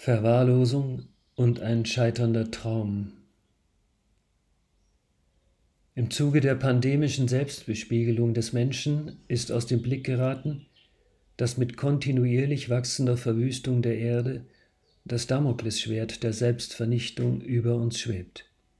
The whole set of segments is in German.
Verwahrlosung und ein scheiternder Traum. Im Zuge der pandemischen Selbstbespiegelung des Menschen ist aus dem Blick geraten, dass mit kontinuierlich wachsender Verwüstung der Erde das Damoklesschwert der Selbstvernichtung über uns schwebt.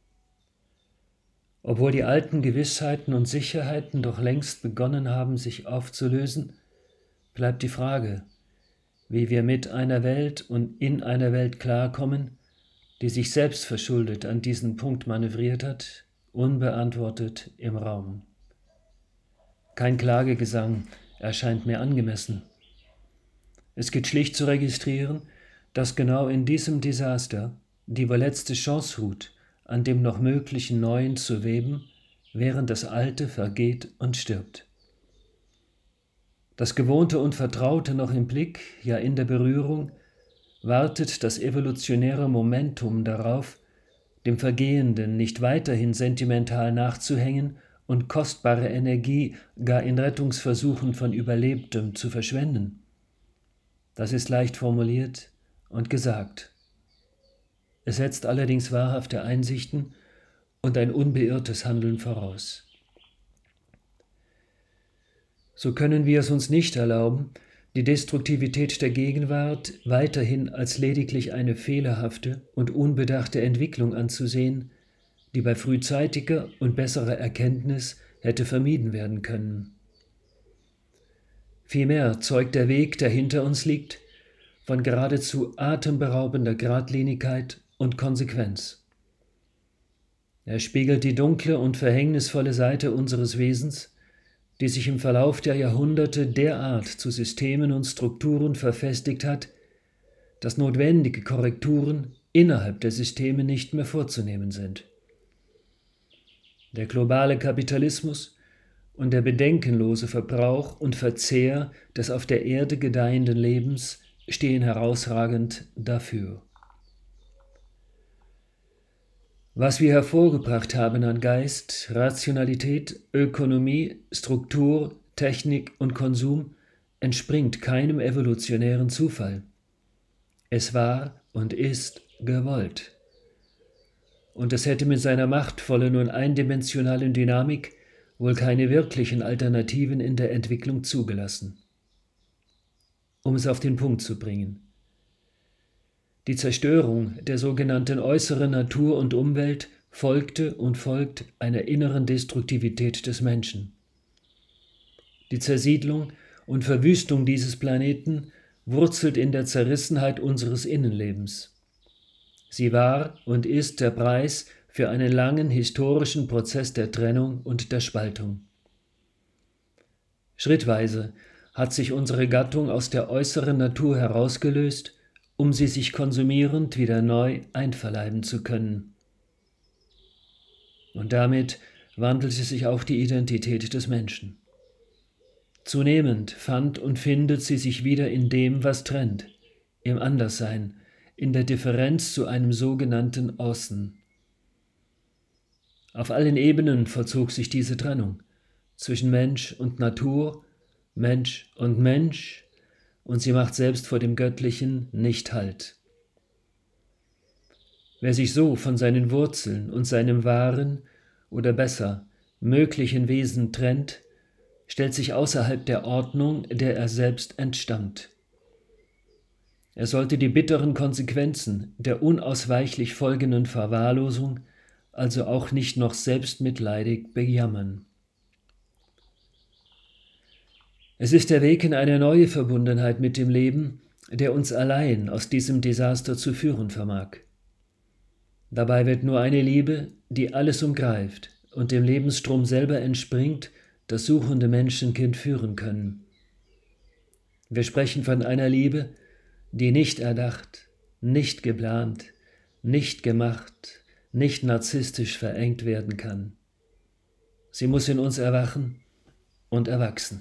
Obwohl die alten Gewissheiten und Sicherheiten doch längst begonnen haben, sich aufzulösen, bleibt die Frage, wie wir mit einer Welt und in einer Welt klarkommen, die sich selbst verschuldet an diesen Punkt manövriert hat, unbeantwortet im Raum. Kein Klagegesang erscheint mir angemessen. Es geht schlicht zu registrieren, dass genau in diesem Desaster die wohl letzte Chance ruht, an dem noch möglichen Neuen zu weben, während das Alte vergeht und stirbt. Das Gewohnte und Vertraute noch im Blick, ja in der Berührung, wartet das evolutionäre Momentum darauf, dem Vergehenden nicht weiterhin sentimental nachzuhängen und kostbare Energie gar in Rettungsversuchen von Überlebtem zu verschwenden. Das ist leicht formuliert und gesagt. Es setzt allerdings wahrhafte Einsichten und ein unbeirrtes Handeln voraus. So können wir es uns nicht erlauben, die Destruktivität der Gegenwart weiterhin als lediglich eine fehlerhafte und unbedachte Entwicklung anzusehen, die bei frühzeitiger und besserer Erkenntnis hätte vermieden werden können. Vielmehr zeugt der Weg, der hinter uns liegt, von geradezu atemberaubender Geradlinigkeit und Konsequenz. Er spiegelt die dunkle und verhängnisvolle Seite unseres Wesens, die sich im Verlauf der Jahrhunderte derart zu Systemen und Strukturen verfestigt hat, dass notwendige Korrekturen innerhalb der Systeme nicht mehr vorzunehmen sind. Der globale Kapitalismus und der bedenkenlose Verbrauch und Verzehr des auf der Erde gedeihenden Lebens stehen herausragend dafür. Was wir hervorgebracht haben an Geist, Rationalität, Ökonomie, Struktur, Technik und Konsum, entspringt keinem evolutionären Zufall. Es war und ist gewollt. Und es hätte mit seiner machtvollen und eindimensionalen Dynamik wohl keine wirklichen Alternativen in der Entwicklung zugelassen. Um es auf den Punkt zu bringen. Die Zerstörung der sogenannten äußeren Natur und Umwelt folgte und folgt einer inneren Destruktivität des Menschen. Die Zersiedlung und Verwüstung dieses Planeten wurzelt in der Zerrissenheit unseres Innenlebens. Sie war und ist der Preis für einen langen historischen Prozess der Trennung und der Spaltung. Schrittweise hat sich unsere Gattung aus der äußeren Natur herausgelöst, um sie sich konsumierend wieder neu einverleiben zu können. Und damit wandelte sich auch die Identität des Menschen. Zunehmend fand und findet sie sich wieder in dem, was trennt, im Anderssein, in der Differenz zu einem sogenannten Außen. Auf allen Ebenen vollzog sich diese Trennung zwischen Mensch und Natur, Mensch und Mensch, und sie macht selbst vor dem Göttlichen nicht Halt. Wer sich so von seinen Wurzeln und seinem wahren, oder besser, möglichen Wesen trennt, stellt sich außerhalb der Ordnung, der er selbst entstammt. Er sollte die bitteren Konsequenzen der unausweichlich folgenden Verwahrlosung also auch nicht noch selbstmitleidig bejammern. Es ist der Weg in eine neue Verbundenheit mit dem Leben, der uns allein aus diesem Desaster zu führen vermag. Dabei wird nur eine Liebe, die alles umgreift und dem Lebensstrom selber entspringt, das suchende Menschenkind führen können. Wir sprechen von einer Liebe, die nicht erdacht, nicht geplant, nicht gemacht, nicht narzisstisch verengt werden kann. Sie muss in uns erwachen und erwachsen.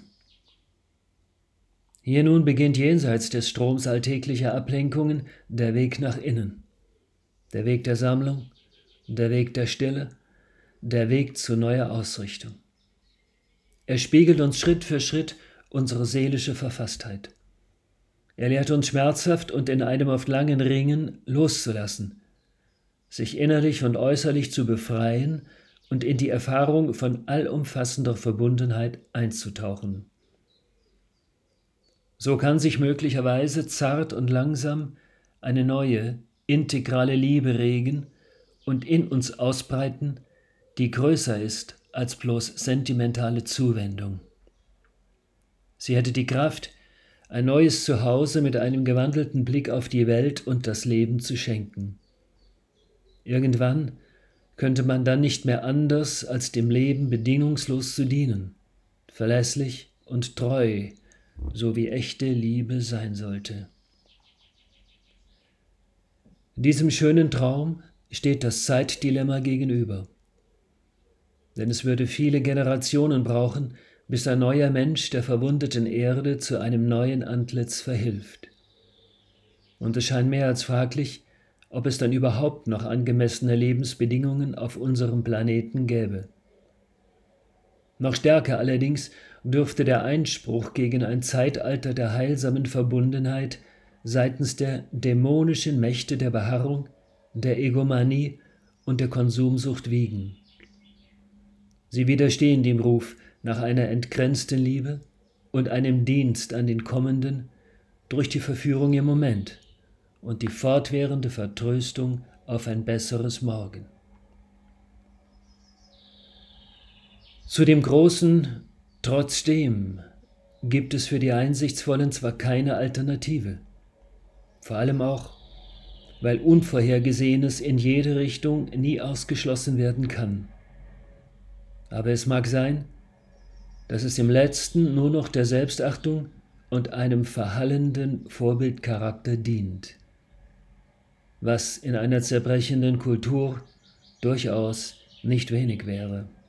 Hier nun beginnt jenseits des Stroms alltäglicher Ablenkungen der Weg nach innen. Der Weg der Sammlung, der Weg der Stille, der Weg zu neuer Ausrichtung. Er spiegelt uns Schritt für Schritt unsere seelische Verfasstheit. Er lehrt uns schmerzhaft und in einem oft langen Ringen loszulassen, sich innerlich und äußerlich zu befreien und in die Erfahrung von allumfassender Verbundenheit einzutauchen. So kann sich möglicherweise zart und langsam eine neue, integrale Liebe regen und in uns ausbreiten, die größer ist als bloß sentimentale Zuwendung. Sie hätte die Kraft, ein neues Zuhause mit einem gewandelten Blick auf die Welt und das Leben zu schenken. Irgendwann könnte man dann nicht mehr anders, als dem Leben bedingungslos zu dienen, verlässlich und treu, so wie echte Liebe sein sollte. Diesem schönen Traum steht das Zeitdilemma gegenüber. Denn es würde viele Generationen brauchen, bis ein neuer Mensch der verwundeten Erde zu einem neuen Antlitz verhilft. Und es scheint mehr als fraglich, ob es dann überhaupt noch angemessene Lebensbedingungen auf unserem Planeten gäbe. Noch stärker allerdings dürfte der Einspruch gegen ein Zeitalter der heilsamen Verbundenheit seitens der dämonischen Mächte der Beharrung, der Egomanie und der Konsumsucht wiegen. Sie widerstehen dem Ruf nach einer entgrenzten Liebe und einem Dienst an den Kommenden durch die Verführung im Moment und die fortwährende Vertröstung auf ein besseres Morgen. Zu dem großen Trotzdem gibt es für die Einsichtsvollen zwar keine Alternative, vor allem auch, weil Unvorhergesehenes in jede Richtung nie ausgeschlossen werden kann. Aber es mag sein, dass es im Letzten nur noch der Selbstachtung und einem verhallenden Vorbildcharakter dient, was in einer zerbrechenden Kultur durchaus nicht wenig wäre.